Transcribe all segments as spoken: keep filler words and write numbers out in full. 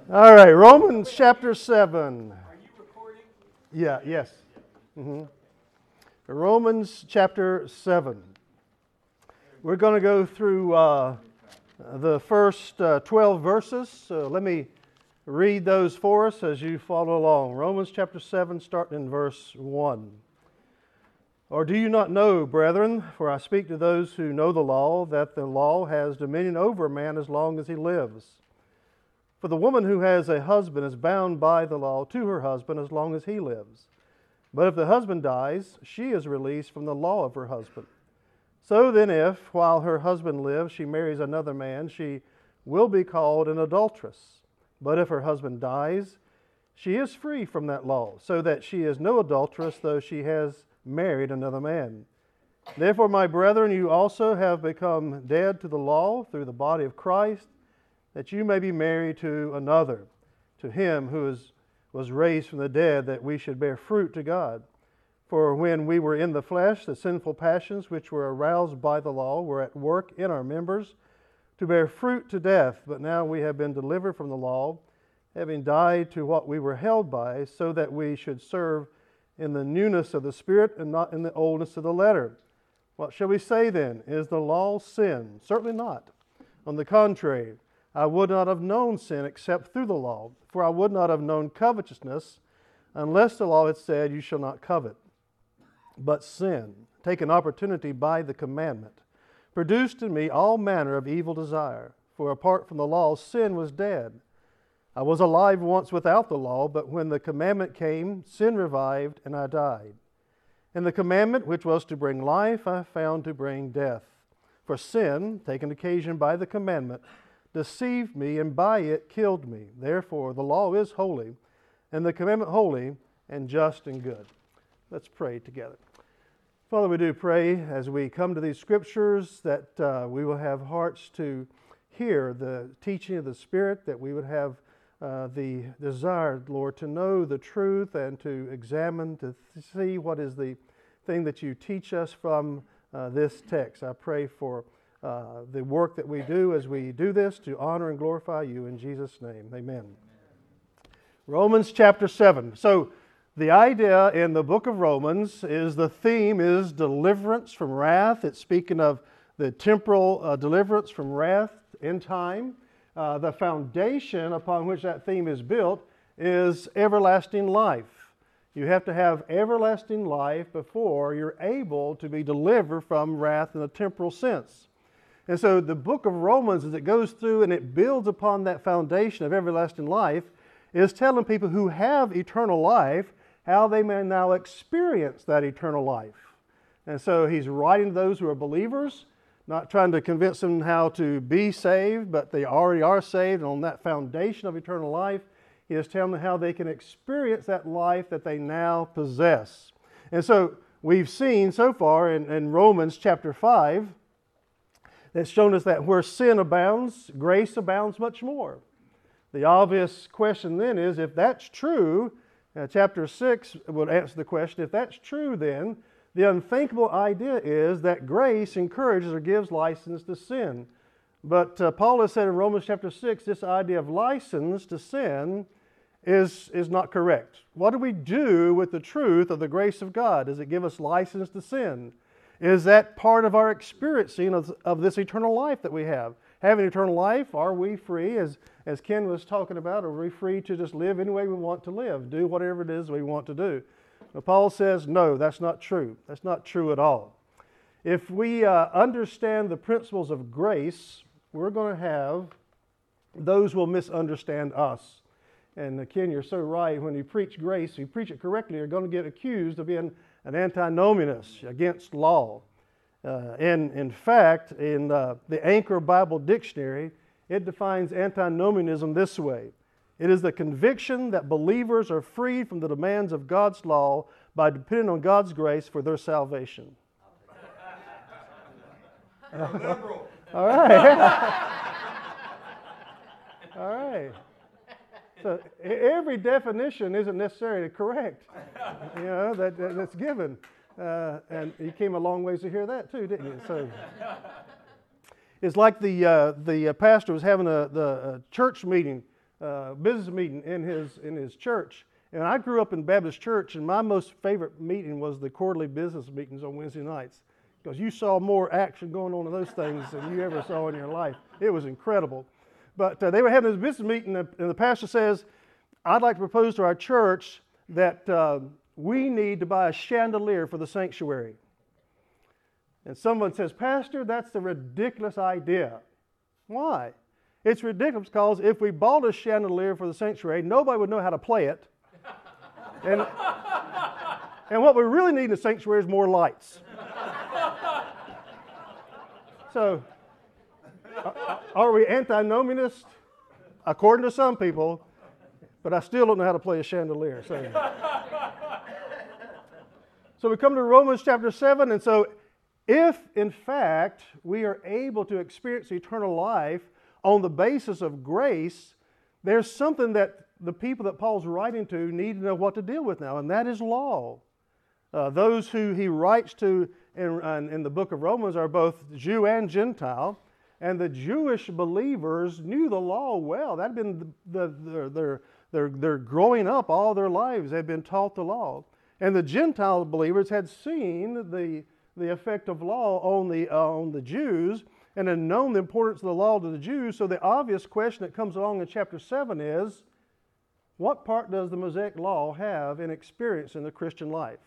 All right, Romans chapter seven. Are you recording? Yeah, yes. Mm-hmm. Romans chapter seven. We're going to go through uh, the first uh, twelve verses. So let me read those for us as you follow along. Romans chapter seven, starting in verse one. Or do you not know, brethren, for I speak to those who know the law, that the law has dominion over a man as long as he lives? For the woman who has a husband is bound by the law to her husband as long as he lives. But if the husband dies, she is released from the law of her husband. So then if, while her husband lives, she marries another man, she will be called an adulteress. But if her husband dies, she is free from that law, so that she is no adulteress, though she has married another man. Therefore, my brethren, you also have become dead to the law through the body of Christ, that you may be married to another, to him who is, was raised from the dead, that we should bear fruit to God. For when we were in the flesh, the sinful passions which were aroused by the law were at work in our members to bear fruit to death. But now we have been delivered from the law, having died to what we were held by, so that we should serve in the newness of the Spirit and not in the oldness of the letter. What shall we say then? Is the law sin? Certainly not. On the contrary, I would not have known sin except through the law, for I would not have known covetousness unless the law had said, you shall not covet. But sin, taken opportunity by the commandment, produced in me all manner of evil desire. For apart from the law, sin was dead. I was alive once without the law, but when the commandment came, sin revived, and I died. And the commandment, which was to bring life, I found to bring death. For sin, taken occasion by the commandment, deceived me, and by it killed me. Therefore, the law is holy, and the commandment holy, and just and good. Let's pray together. Father, we do pray as we come to these scriptures that uh, we will have hearts to hear the teaching of the Spirit, that we would have uh, the desire, Lord, to know the truth and to examine, to see what is the thing that you teach us from uh, this text. I pray for uh, the work that we do as we do this to honor and glorify you in Jesus' name. Amen. Amen. Romans chapter seven. So, the idea in the book of Romans is the theme is deliverance from wrath. It's speaking of the temporal uh, deliverance from wrath in time. Uh, the foundation upon which that theme is built is everlasting life. You have to have everlasting life before you're able to be delivered from wrath in a temporal sense. And so the book of Romans, as it goes through and it builds upon that foundation of everlasting life, is telling people who have eternal life how they may now experience that eternal life. And so he's writing to those who are believers, not trying to convince them how to be saved, but they already are saved. And on that foundation of eternal life, he is telling them how they can experience that life that they now possess. And so we've seen so far in, in Romans chapter five, that's shown us that where sin abounds, grace abounds much more. The obvious question then is, if that's true, Uh, chapter six would answer the question, if that's true then, the unthinkable idea is that grace encourages or gives license to sin. But uh, Paul has said in Romans chapter six, this idea of license to sin is, is not correct. What do we do with the truth of the grace of God? Does it give us license to sin? Is that part of our experiencing of, of this eternal life that we have? Having eternal life, are we free, as, as Ken was talking about, are we free to just live any way we want to live, do whatever it is we want to do? But Paul says, no, that's not true. That's not true at all. If we uh, understand the principles of grace, we're going to have those who will misunderstand us. And uh, Ken, you're so right. When you preach grace, if you preach it correctly, you're going to get accused of being an antinomianist against law. Uh, and in fact, in uh, the Anchor Bible Dictionary, it defines antinomianism this way. It is the conviction that believers are freed from the demands of God's law by depending on God's grace for their salvation. Liberal. All right. All right. So every definition isn't necessarily correct, you know, that, that that's given. Uh, and you came a long ways to hear that too, didn't you? So it's like the uh, the pastor was having a the a church meeting uh, business meeting in his in his church. And I grew up in Baptist church, and my most favorite meeting was the quarterly business meetings on Wednesday nights, because you saw more action going on in those things than you ever saw in your life. It was incredible. But uh, they were having this business meeting, and the pastor says, "I'd like to propose to our church that uh, we need to buy a chandelier for the sanctuary." And someone says, "Pastor, that's a ridiculous idea." Why? It's ridiculous because if we bought a chandelier for the sanctuary, nobody would know how to play it. And, and what we really need in the sanctuary is more lights. So, are we antinomianist? According to some people, but I still don't know how to play a chandelier. So, so we come to Romans chapter seven, and so if, in fact, we are able to experience eternal life on the basis of grace, there's something that the people that Paul's writing to need to know what to deal with now, and that is law. Uh, those who he writes to in, in the book of Romans are both Jew and Gentile, and the Jewish believers knew the law well. That had been the, the, their, their, their growing up all their lives. They'd been taught the law. And the Gentile believers had seen the, the effect of law on the, uh, on the Jews and had known the importance of the law to the Jews. So the obvious question that comes along in chapter seven is, what part does the Mosaic law have in experience in the Christian life?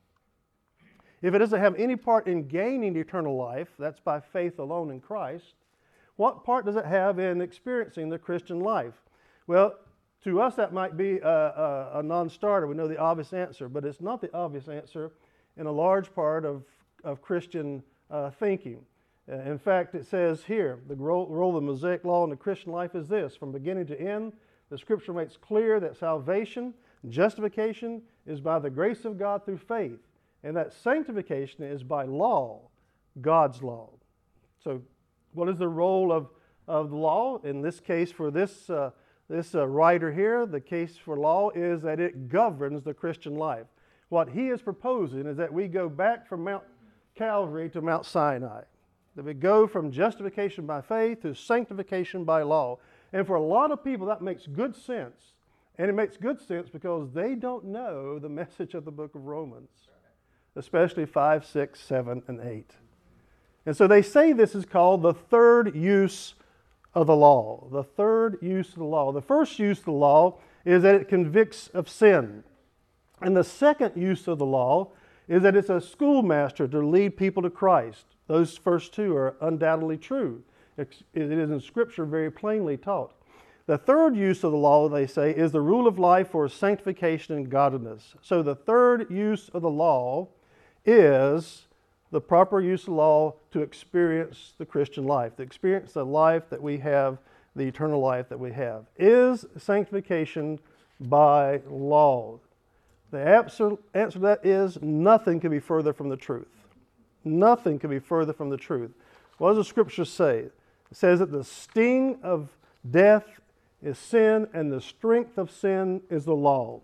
If it doesn't have any part in gaining eternal life, that's by faith alone in Christ, what part does it have in experiencing the Christian life? Well, to us that might be a, a, a non-starter. We know the obvious answer, but it's not the obvious answer in a large part of, of Christian uh, thinking. Uh, in fact, it says here, the role, role of the Mosaic law in the Christian life is this: from beginning to end, the Scripture makes clear that salvation, justification, is by the grace of God through faith, and that sanctification is by law, God's law. So, what is the role of, of the law? In this case, for this, uh, this uh, writer here, the case for law is that it governs the Christian life. What he is proposing is that we go back from Mount Calvary to Mount Sinai, that we go from justification by faith to sanctification by law. And for a lot of people, that makes good sense. And it makes good sense because they don't know the message of the book of Romans, especially five, six, seven, and eight. And so they say this is called the third use of the law. The third use of the law. The first use of the law is that it convicts of sin. And the second use of the law is that it's a schoolmaster to lead people to Christ. Those first two are undoubtedly true. It is in Scripture very plainly taught. The third use of the law, they say, is the rule of life for sanctification and godliness. So the third use of the law is the proper use of law to experience the Christian life, to experience the life that we have, the eternal life that we have. Is sanctification by law? The answer, answer to that is nothing can be further from the truth. Nothing can be further from the truth. What does the Scripture say? It says that the sting of death is sin, and the strength of sin is the law.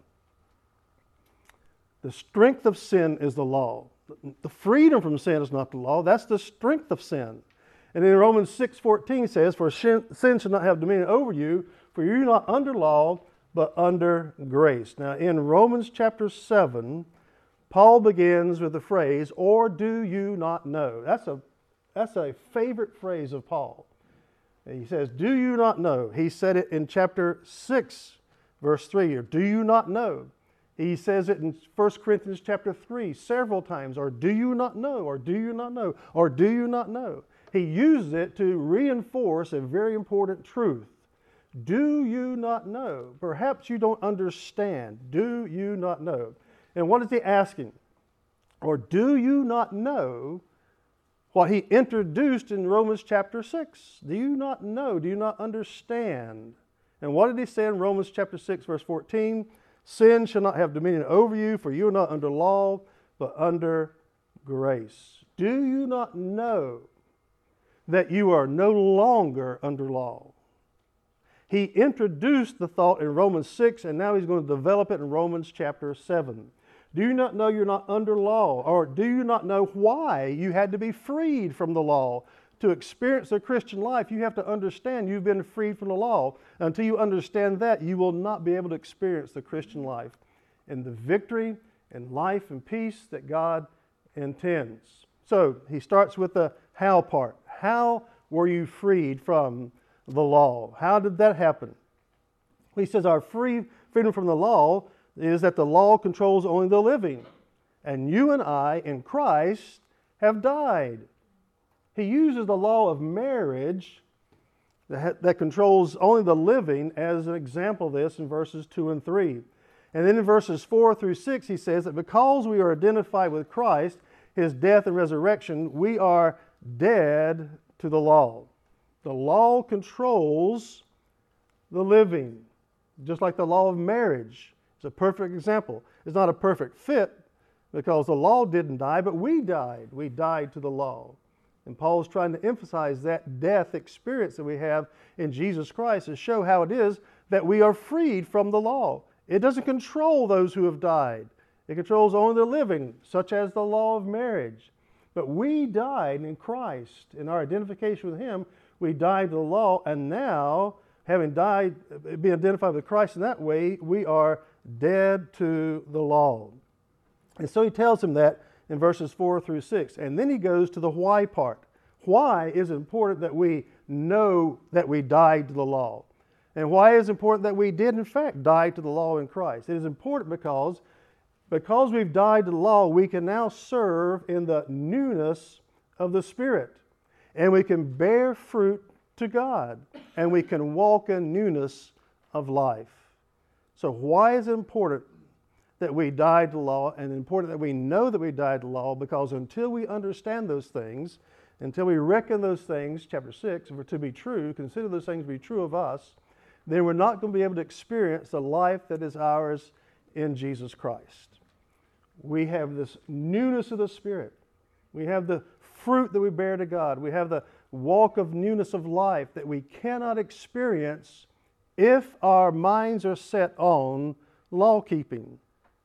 The strength of sin is the law. The freedom from sin is not the law. That's the strength of sin. And then Romans six fourteen says, "For sin shall not have dominion over you, for you are not under law, but under grace." Now in Romans chapter seven, Paul begins with the phrase, "Or do you not know?" That's a, that's a favorite phrase of Paul. He says, "Do you not know?" He said it in chapter six, verse three, or "Do you not know?" He says it in First Corinthians chapter three several times, or "Do you not know?" or "Do you not know?" or "Do you not know?" He uses it to reinforce a very important truth. Do you not know? Perhaps you don't understand. Do you not know? And what is he asking? Or do you not know what he introduced in Romans chapter six? Do you not know? Do you not understand? And what did he say in Romans chapter six, verse fourteen? "Sin shall not have dominion over you, for you are not under law, but under grace." Do you not know that you are no longer under law? He introduced the thought in Romans six, and now he's going to develop it in Romans chapter seven. Do you not know you're not under law? Or do you not know why you had to be freed from the law to experience the Christian life, you have to understand you've been freed from the law. Until you understand that, you will not be able to experience the Christian life and the victory and life and peace that God intends. So he starts with the how part. How were you freed from the law? How did that happen? He says our free freedom from the law is that the law controls only the living. And you and I in Christ have died. He uses the law of marriage that, that controls only the living as an example of this in verses two and three. And then in verses four through six, he says that because we are identified with Christ, His death and resurrection, we are dead to the law. The law controls the living, just like the law of marriage. It's a perfect example. It's not a perfect fit because the law didn't die, but we died. We died to the law. And Paul's trying to emphasize that death experience that we have in Jesus Christ to show how it is that we are freed from the law. It doesn't control those who have died. It controls only the living, such as the law of marriage. But we died in Christ. In our identification with Him, we died to the law, and now, having died, being identified with Christ in that way, we are dead to the law. And so he tells him that in verses four through six. And then he goes to the why part. Why is it important that we know that we died to the law? And why is it important that we did, in fact, die to the law in Christ? It is important because, because we've died to the law, we can now serve in the newness of the Spirit. And we can bear fruit to God. And we can walk in newness of life. So why is it important that we died to the law, and important that we know that we died to the law? Because until we understand those things, until we reckon those things, chapter six, to be true, consider those things to be true of us, then we're not going to be able to experience the life that is ours in Jesus Christ. We have this newness of the Spirit. We have the fruit that we bear to God. We have the walk of newness of life that we cannot experience if our minds are set on law-keeping.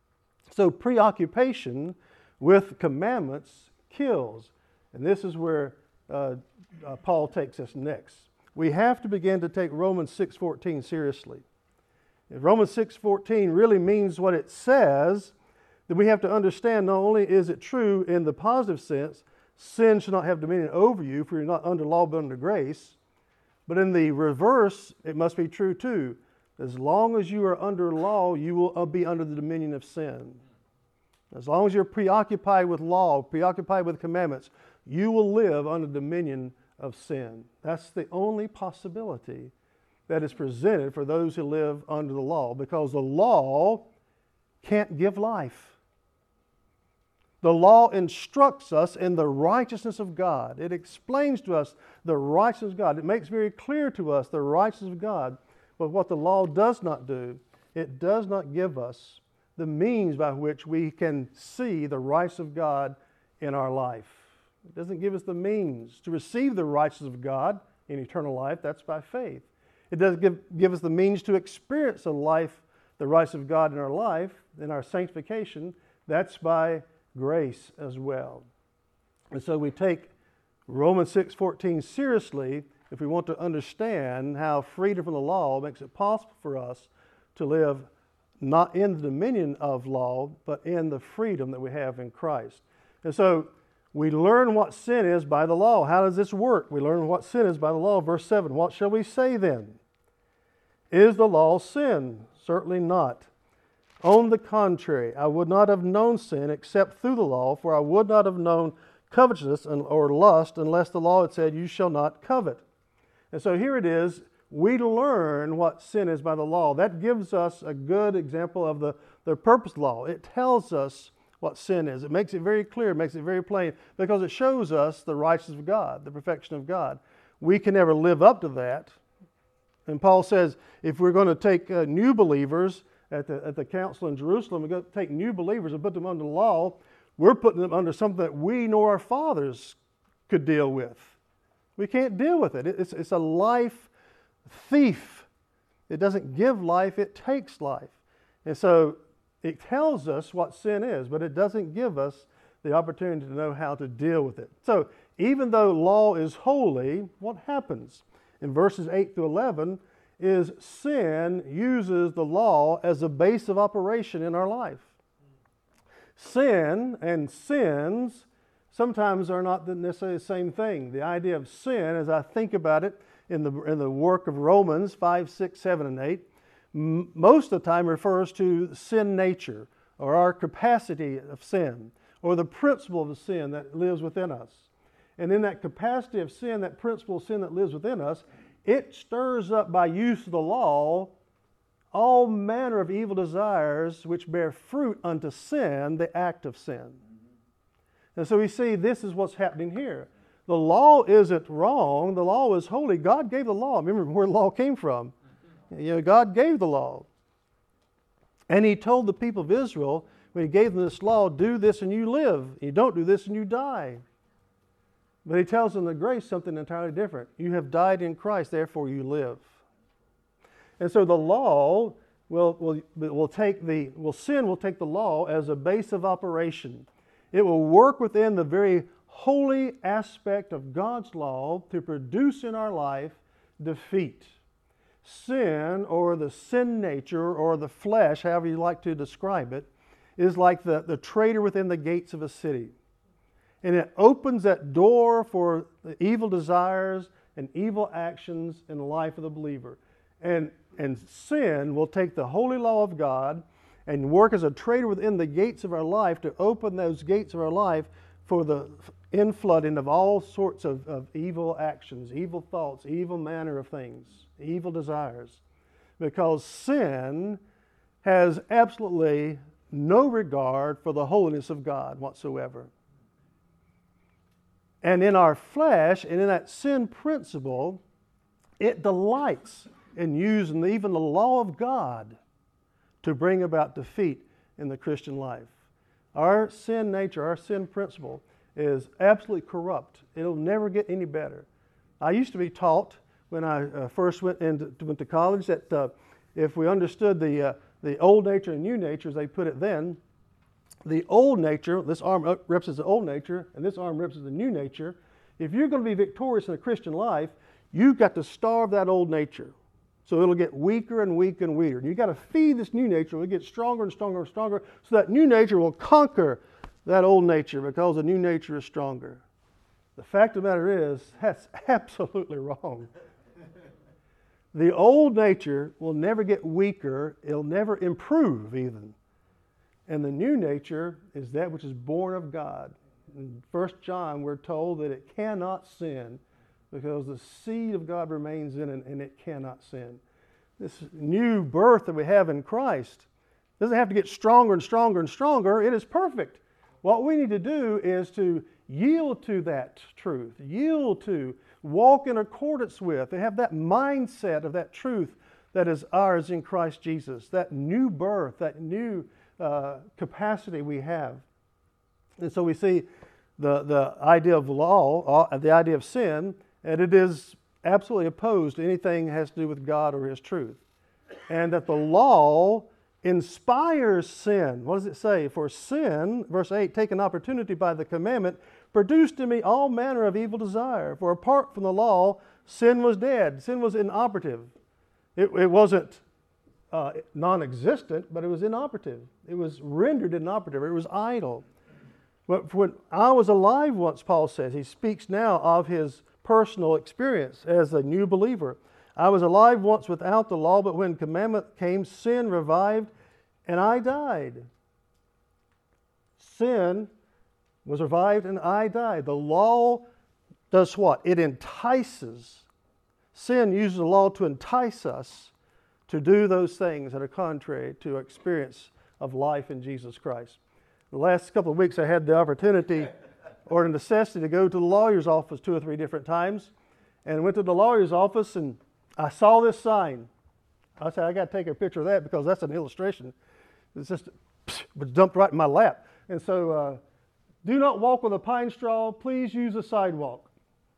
So preoccupation with commandments kills. And this is where uh, uh, Paul takes us next. We have to begin to take Romans six fourteen seriously. If Romans six fourteen really means what it says, then we have to understand not only is it true in the positive sense, sin should not have dominion over you, for you're not under law but under grace, but in the reverse, it must be true too. As long as you are under law, you will be under the dominion of sin. As long as you're preoccupied with law, preoccupied with commandments, you will live under the dominion of sin. That's the only possibility that is presented for those who live under the law, because the law can't give life. The law instructs us in the righteousness of God. It explains to us the righteousness of God. It makes very clear to us the righteousness of God. But what the law does not do, it does not give us the means by which we can see the righteousness of God in our life. It doesn't give us the means to receive the righteousness of God in eternal life. That's by faith. It doesn't give, give us the means to experience the life, the righteousness of God in our life, in our sanctification. That's by grace as well. And so we take Romans six fourteen seriously if we want to understand how freedom from the law makes it possible for us to live not in the dominion of law, but in the freedom that we have in Christ. And so we learn what sin is by the law. How does this work? We learn what sin is by the law. Verse seven, what shall we say then? Is the law sin? Certainly not. On the contrary, I would not have known sin except through the law, for I would not have known covetousness or lust unless the law had said, you shall not covet. And so here it is, we learn what sin is by the law. That gives us a good example of the, the purpose of the law. It tells us what sin is. It makes it very clear, it makes it very plain, because it shows us the righteousness of God, the perfection of God. We can never live up to that. And Paul says, if we're going to take uh, new believers at the, at the council in Jerusalem, we're going to take new believers and put them under the law, we're putting them under something that we nor our fathers could deal with. We can't deal with it. It's, it's a life thief. It doesn't give life, it takes life. And so it tells us what sin is, but it doesn't give us the opportunity to know how to deal with it. So even though law is holy, what happens? In verses eight through eleven is sin uses the law as a base of operation in our life. Sin and sins sometimes are not necessarily the same thing. The idea of sin, as I think about it in the, in the work of Romans five, six, seven, and eight, m- most of the time refers to sin nature, or our capacity of sin, or the principle of sin that lives within us. And in that capacity of sin, that principle of sin that lives within us, it stirs up by use of the law all manner of evil desires which bear fruit unto sin, the act of sin. And so we see this is what's happening here. The law isn't wrong. The law is holy. God gave the law. Remember where the law came from. You know, God gave the law. And He told the people of Israel, when He gave them this law, do this and you live. You don't do this and you die. But He tells them the grace something entirely different. You have died in Christ, therefore you live. And so the law will, will, will take the, will sin will take the law as a base of operation. It will work within the very holy aspect of God's law to produce in our life defeat. Sin, or the sin nature, or the flesh, however you like to describe it, is like the, the traitor within the gates of a city. And it opens that door for the evil desires and evil actions in the life of the believer. And, and sin will take the holy law of God and work as a traitor within the gates of our life to open those gates of our life for the inflooding of all sorts of, of evil actions, evil thoughts, evil manner of things, evil desires. Because sin has absolutely no regard for the holiness of God whatsoever. And in our flesh, and in that sin principle, it delights in using even the law of God to bring about defeat in the Christian life. Our sin nature, our sin principle is absolutely corrupt. It'll never get any better. I used to be taught when I uh, first went, into, went to college that uh, if we understood the, uh, the old nature and new nature, as they put it then, the old nature, this arm represents the old nature, and this arm represents the new nature. If you're going to be victorious in a Christian life, you've got to starve that old nature. So it'll get weaker and weaker and weaker. And you've got to feed this new nature. It'll get stronger and stronger and stronger, so that new nature will conquer that old nature because the new nature is stronger. The fact of the matter is, that's absolutely wrong. The old nature will never get weaker. It'll never improve even. And the new nature is that which is born of God. In First John, we're told that it cannot sin because the seed of God remains in it and it cannot sin. This new birth that we have in Christ doesn't have to get stronger and stronger and stronger. It is perfect. What we need to do is to yield to that truth, yield to, walk in accordance with, to have that mindset of that truth that is ours in Christ Jesus, that new birth, that new Uh, capacity we have. And so we see the, the idea of law, uh, the idea of sin, and it is absolutely opposed to anything that has to do with God or His truth. And that the law inspires sin. What does it say? For sin, verse eight, taken opportunity by the commandment, produced in me all manner of evil desire. For apart from the law, sin was dead. Sin was inoperative. It, it wasn't Uh, non-existent, but it was inoperative. It was rendered inoperative. It was idle. But when I was alive once, Paul says, he speaks now of his personal experience as a new believer. I was alive once without the law, but when commandment came, sin revived, and I died. Sin was revived, and I died. The law does what? It entices. Sin uses the law to entice us to do those things that are contrary to our experience of life in Jesus Christ. The last couple of weeks I had the opportunity or the necessity to go to the lawyer's office two or three different times, and went to the lawyer's office and I saw this sign. I said, I got to take a picture of that because that's an illustration. It's just it was dumped right in my lap. And so, uh, do not walk on the pine straw. Please use the sidewalk.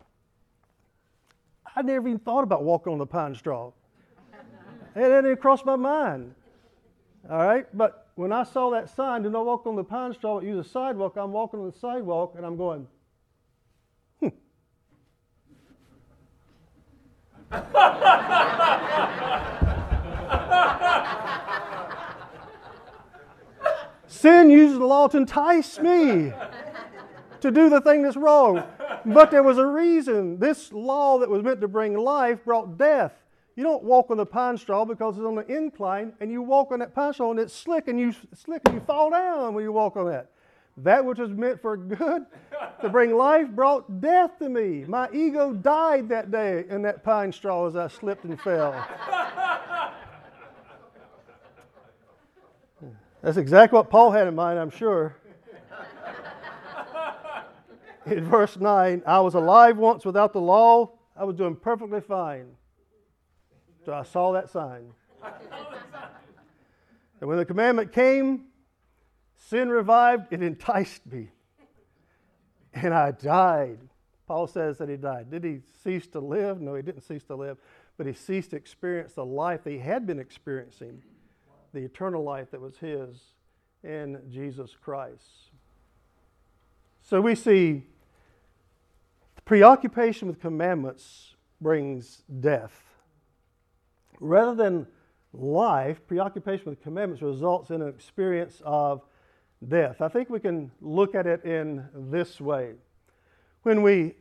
I never even thought about walking on the pine straw. It didn't even cross my mind. All right? But when I saw that sign, do not walk on the pine straw, but use a sidewalk, I'm walking on the sidewalk and I'm going, hmm, Sin uses the law to entice me to do the thing that's wrong. But there was a reason. This law that was meant to bring life brought death. You don't walk on the pine straw because it's on the incline, and you walk on that pine straw and it's slick and you slick and you fall down when you walk on that. That which was meant for good to bring life brought death to me. My ego died that day in that pine straw as I slipped and fell. That's exactly what Paul had in mind, I'm sure. In verse nine, I was alive once without the law. I was doing perfectly fine. So I saw that sign. And when the commandment came, sin revived, it enticed me. And I died. Paul says that he died. Did he cease to live? No, he didn't cease to live. But he ceased to experience the life that he had been experiencing, the eternal life that was his in Jesus Christ. So we see preoccupation with commandments brings death. Rather than life, preoccupation with commandments results in an experience of death. I think we can look at it in this way. When we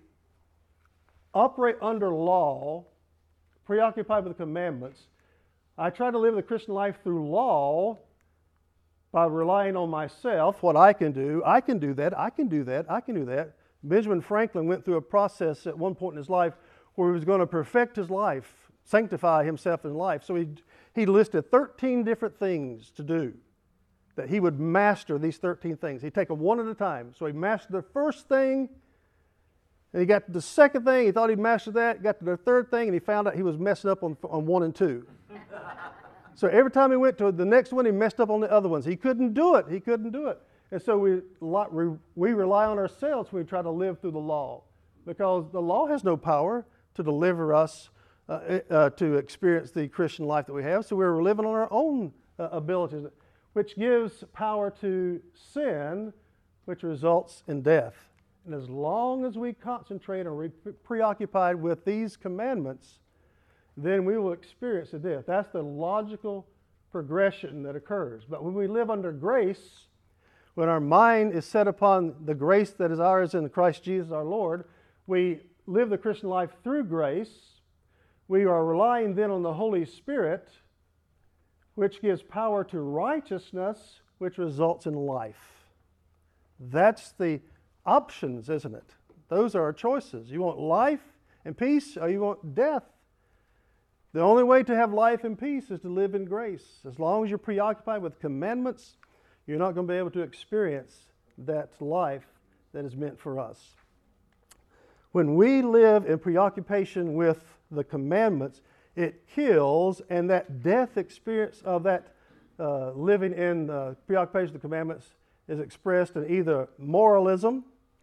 operate under law, preoccupied with the commandments, I try to live the Christian life through law by relying on myself, what I can do. I can do that, I can do that, I can do that. Benjamin Franklin went through a process at one point in his life where he was going to perfect his life, sanctify himself in life. So he, he listed thirteen different things to do, that he would master these thirteen things. He'd take them one at a time. So he mastered the first thing, and he got to the second thing, he thought he'd mastered that, got to the third thing, and he found out he was messing up on, on one and two. So every time he went to the next one, he messed up on the other ones. He couldn't do it. He couldn't do it. And so we, we rely on ourselves when we try to live through the law, because the law has no power to deliver us uh, uh, to experience the Christian life that we have. So we're living on our own uh, abilities, which gives power to sin, which results in death. And as long as we concentrate and are preoccupied with these commandments, then we will experience the death. That's the logical progression that occurs. But when we live under grace, when our mind is set upon the grace that is ours in Christ Jesus our Lord, we live the Christian life through grace. We are relying then on the Holy Spirit, which gives power to righteousness, which results in life. That's the options, isn't it? Those are our choices. You want life and peace, or you want death? The only way to have life and peace is to live in grace. As long as you're preoccupied with commandments, you're not going to be able to experience that life that is meant for us. When we live in preoccupation with the commandments, it kills, and that death experience of that uh, living in uh, preoccupation with the commandments is expressed in either moralism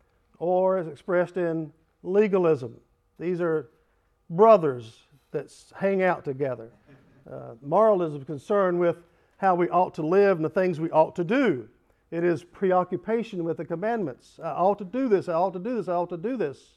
or is expressed in legalism. These are brothers that hang out together. Uh, moralism is concerned with how we ought to live and the things we ought to do. It is preoccupation with the commandments. I ought to do this, I ought to do this, I ought to do this.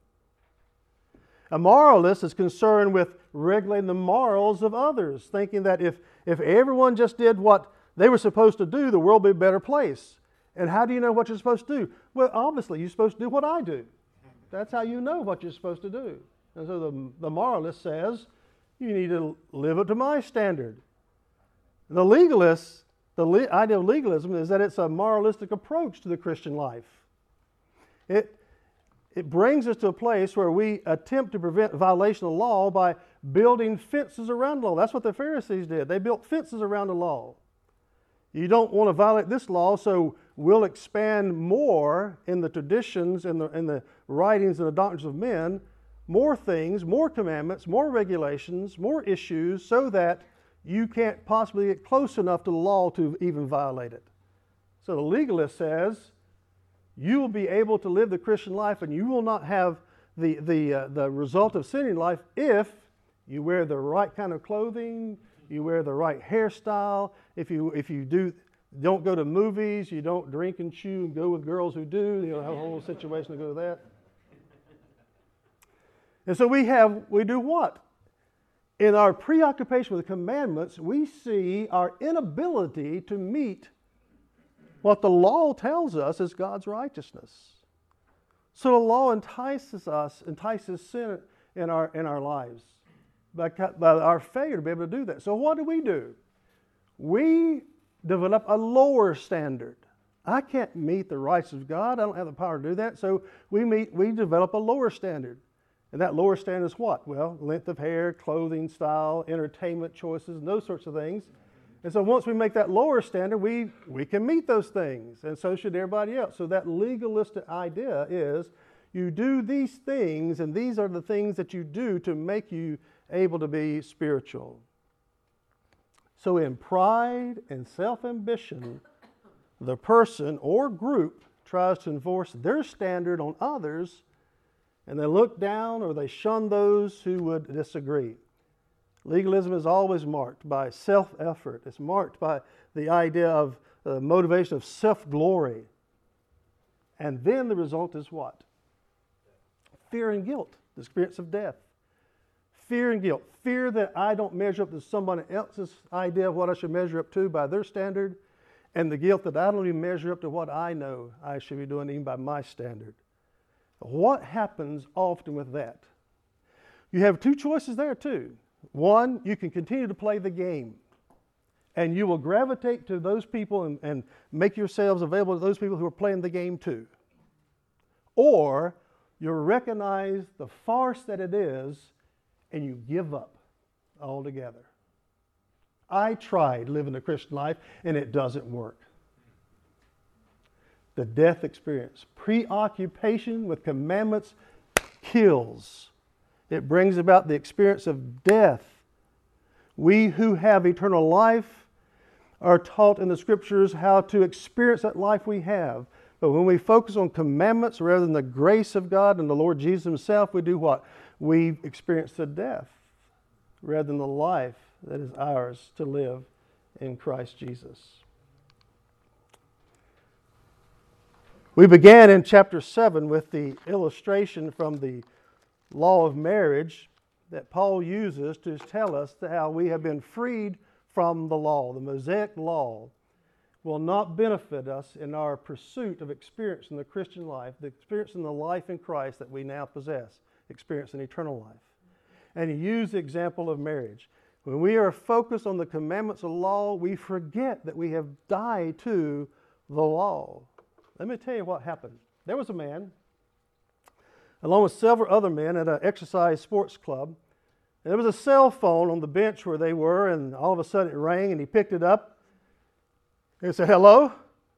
A moralist is concerned with regulating the morals of others, thinking that if, if everyone just did what they were supposed to do, the world would be a better place. And how do you know what you're supposed to do? Well, obviously, you're supposed to do what I do. That's how you know what you're supposed to do. And so the, the moralist says, you need to live up to my standard. The legalist, the le- idea of legalism is that it's a moralistic approach to the Christian life. It, it brings us to a place where we attempt to prevent violation of law by building fences around the law. That's what the Pharisees did. They built fences around the law. You don't want to violate this law, so we'll expand more in the traditions and the, in the writings and the doctrines of men, more things, more commandments, more regulations, more issues, so that you can't possibly get close enough to the law to even violate it. So the legalist says, you will be able to live the Christian life and you will not have the, the, uh, the result of sin in life if you wear the right kind of clothing, you wear the right hairstyle, if you, if you do, don't go to movies, you don't drink and chew and go with girls who do, you know, have a whole situation to go with that. And so we have, we do what? In our preoccupation with the commandments, we see our inability to meet what the law tells us is God's righteousness. So the law entices us, entices sin in our, in our lives by, by our failure to be able to do that. So what do we do? We develop a lower standard. I can't meet the rights of God. I don't have the power to do that. So we meet, we develop a lower standard. And that lower standard is what? Well, length of hair, clothing style, entertainment choices, and those sorts of things. And so once we make that lower standard, we, we can meet those things, and so should everybody else. So that legalistic idea is you do these things, and these are the things that you do to make you able to be spiritual. So in pride and self-ambition, the person or group tries to enforce their standard on others, and they look down or they shun those who would disagree. Legalism is always marked by self-effort. It's marked by the idea of the motivation of self-glory. And then the result is what? Fear and guilt, the experience of death. Fear and guilt. Fear that I don't measure up to someone else's idea of what I should measure up to by their standard, and the guilt that I don't even measure up to what I know I should be doing even by my standard. What happens often with that? You have two choices there too. One, you can continue to play the game, and you will gravitate to those people and, and make yourselves available to those people who are playing the game too. Or you'll recognize the farce that it is, and you give up altogether. I tried living a Christian life, and it doesn't work. The death experience. Preoccupation with commandments kills. It brings about the experience of death. We who have eternal life are taught in the Scriptures how to experience that life we have. But when we focus on commandments rather than the grace of God and the Lord Jesus Himself, we do what? We experience the death rather than the life that is ours to live in Christ Jesus. We began in chapter seven with the illustration from the law of marriage that Paul uses to tell us how we have been freed from the law. The Mosaic law will not benefit us in our pursuit of experience in the Christian life, the experience in the life in Christ that we now possess, experience in eternal life. And he used the example of marriage. When we are focused on the commandments of law, we forget that we have died to the law. Let me tell you what happened. There was a man, along with several other men at an exercise sports club. And there was a cell phone on the bench where they were, and all of a sudden it rang, and he picked it up. And he said, "Hello?"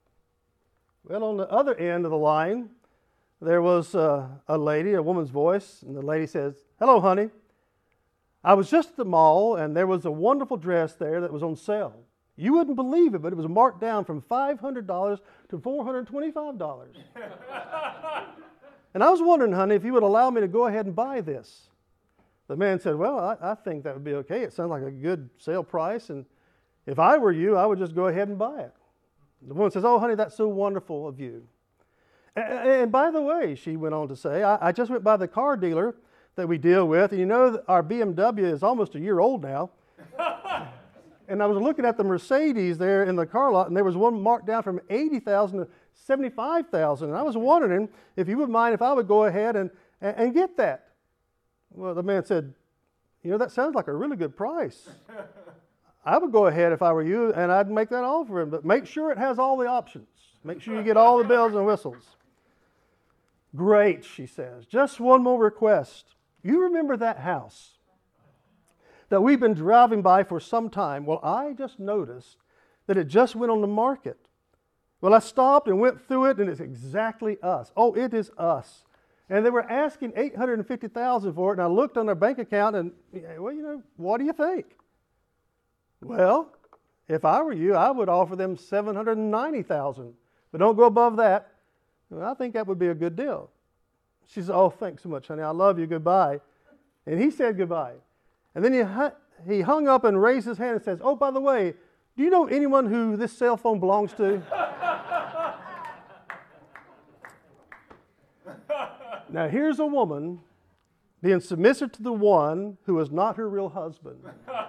Well, on the other end of the line, there was uh, a lady, a woman's voice, and the lady says, "Hello, honey. I was just at the mall, and there was a wonderful dress there that was on sale. You wouldn't believe it, but it was marked down from five hundred dollars to four hundred twenty-five dollars. And I was wondering, honey, if you would allow me to go ahead and buy this." The man said, "Well, I, I think that would be okay. It sounds like a good sale price, and if I were you, I would just go ahead and buy it." The woman says, "Oh, honey, that's so wonderful of you. And, and by the way," she went on to say, I, I just went by the car dealer that we deal with, and you know that our B M W is almost a year old now. And I was looking at the Mercedes there in the car lot, and there was one marked down from eighty thousand dollars to seventy-five thousand dollars. And I was wondering if you would mind if I would go ahead and, and, and get that." Well, the man said, "You know, that sounds like a really good price. I would go ahead if I were you, and I'd make that offer, but make sure it has all the options. Make sure you get all the bells and whistles." "Great," she says. "Just one more request. You remember that house that we've been driving by for some time? Well, I just noticed that it just went on the market. Well, I stopped and went through it, and it's exactly us. Oh, it is us. And they were asking eight hundred fifty thousand dollars for it, and I looked on their bank account, and, well, you know, what do you think?" "Well, if I were you, I would offer them seven hundred ninety thousand dollars, but don't go above that. Well, I think that would be a good deal." She said, "Oh, thanks so much, honey. I love you. Goodbye." And he said goodbye. And then he, he hung up and raised his hand and says, "Oh, by the way, do you know anyone who this cell phone belongs to?" Now, here's a woman being submissive to the one who is not her real husband.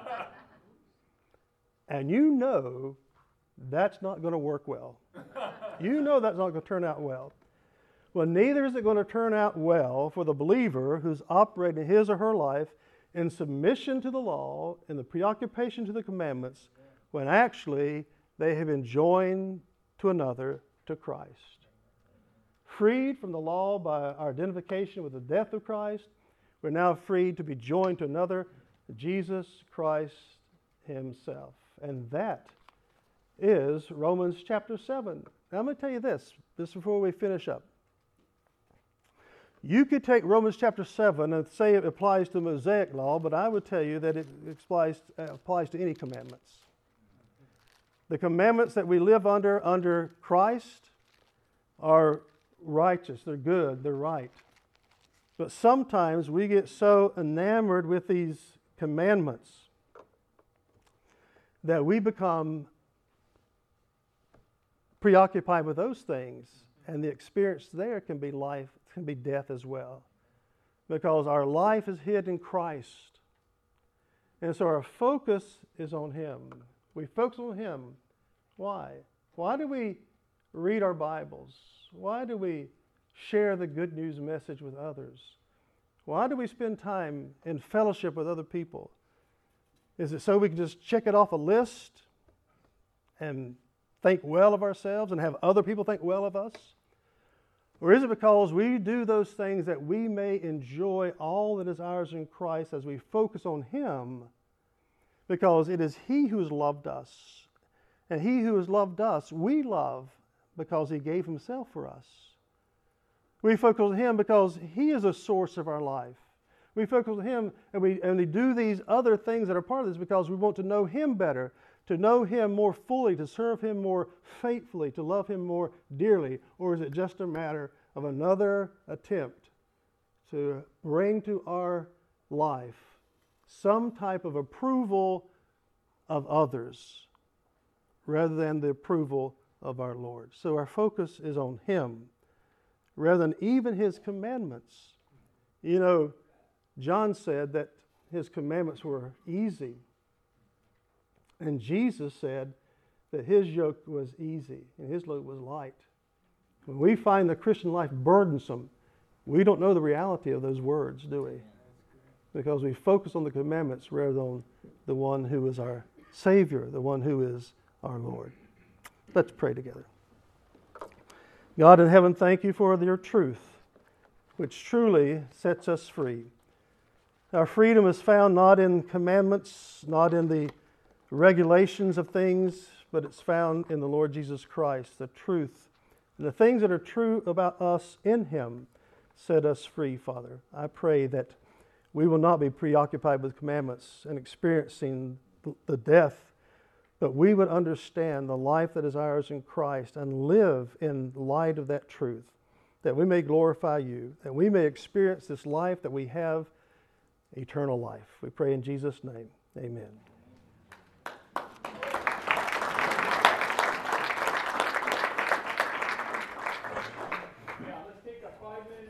And you know that's not going to work well. You know that's not going to turn out well. Well, neither is it going to turn out well for the believer who's operating his or her life in submission to the law, in the preoccupation to the commandments, when actually they have been joined to another, to Christ. Freed from the law by our identification with the death of Christ, we're now freed to be joined to another, Jesus Christ Himself. And that is Romans chapter seven. Now, I'm going to tell you this, just before we finish up. You could take Romans chapter seven and say it applies to the Mosaic law, but I would tell you that it applies, applies to any commandments. The commandments that we live under, under Christ, are righteous, they're good, they're right. But sometimes we get so enamored with these commandments that we become preoccupied with those things, and the experience there can be life, can be death as well, because our life is hid in Christ, and so our focus is on Him. We focus on Him. Why? Why do we read our Bibles? Why do we share the good news message with others? Why do we spend time in fellowship with other people? Is it so we can just check it off a list and think well of ourselves and have other people think well of us? Or is it because we do those things that we may enjoy all that is ours in Christ as we focus on Him, because it is He who has loved us, and He who has loved us we love because He gave Himself for us. We focus on Him because He is a source of our life. We focus on Him, and we, and we do these other things that are part of this because we want to know Him better, to know Him more fully, to serve Him more faithfully, to love Him more dearly? Or is it just a matter of another attempt to bring to our life some type of approval of others rather than the approval of our Lord? So our focus is on Him rather than even His commandments. You know, John said that His commandments were easy. And Jesus said that His yoke was easy and His load was light. When we find the Christian life burdensome, we don't know the reality of those words, do we? Because we focus on the commandments rather than the one who is our Savior, the one who is our Lord. Let's pray together. God in heaven, thank You for Your truth, which truly sets us free. Our freedom is found not in commandments, not in the regulations of things, but it's found in the Lord Jesus Christ, the truth. And the things that are true about us in Him set us free, Father. I pray that we will not be preoccupied with commandments and experiencing the death, but we would understand the life that is ours in Christ and live in light of that truth, that we may glorify You, that we may experience this life that we have, eternal life. We pray in Jesus' name. Amen.